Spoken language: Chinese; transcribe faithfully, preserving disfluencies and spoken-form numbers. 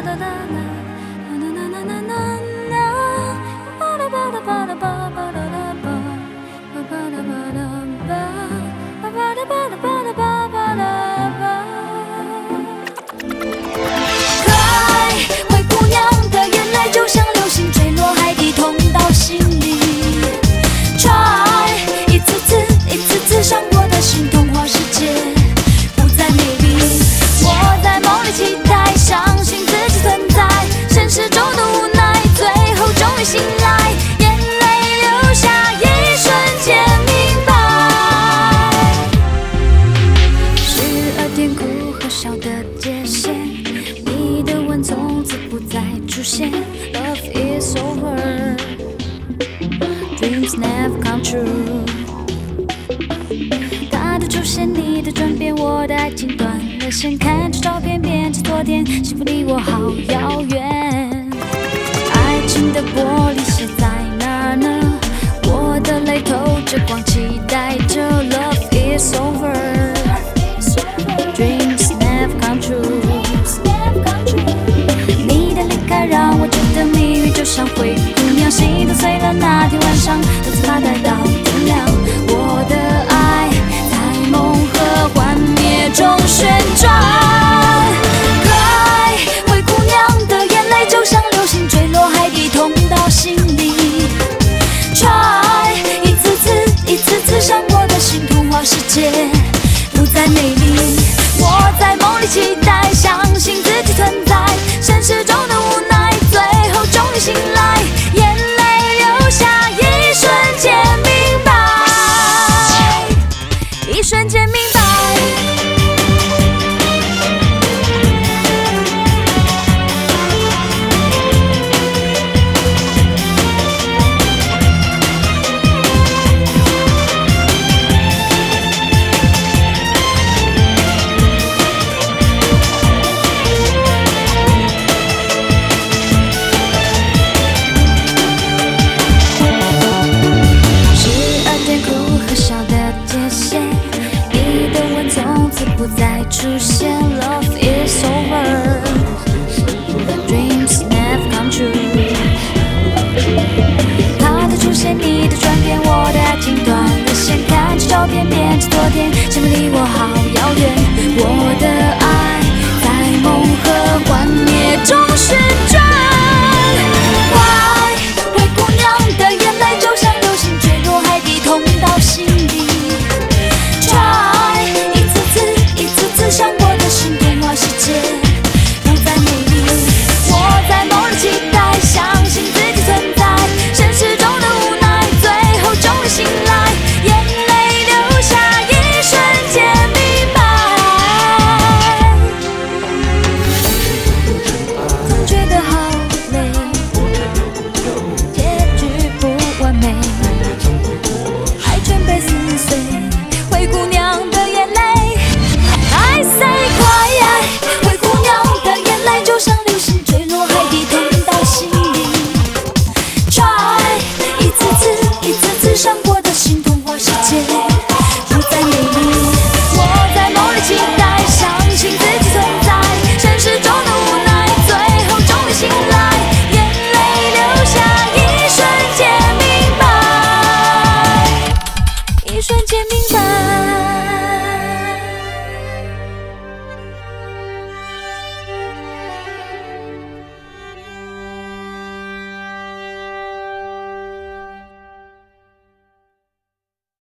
灰姑娘的眼泪就像流星坠落海底，痛到心里。Try 一次次一次次伤过的心，童话世界不再美丽。我在梦里期待，相信自己存在，现实中的无奈，最后终于醒来，眼泪流下，一瞬间明白。十二天哭和笑的界限，你的吻从此不再出现。Love is over, dreams never come true。他的出现，你的转变，我的爱情断了线，看着照片变成昨天，幸福离我好遥远。爱情的玻璃是在哪儿呢？我的泪透着光，期待着 Love is over, dreams never come true。你的离开让我觉得命运就像灰姑娘，心都碎了。那天晚上，独自趴在